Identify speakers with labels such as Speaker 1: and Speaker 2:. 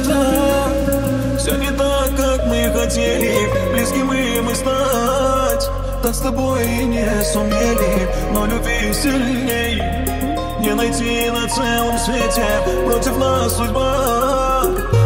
Speaker 1: Все не так, как мы хотели, близкими мы стать так с тобой и не сумели, но любви сильней не найти на целом свете, против нас судьба.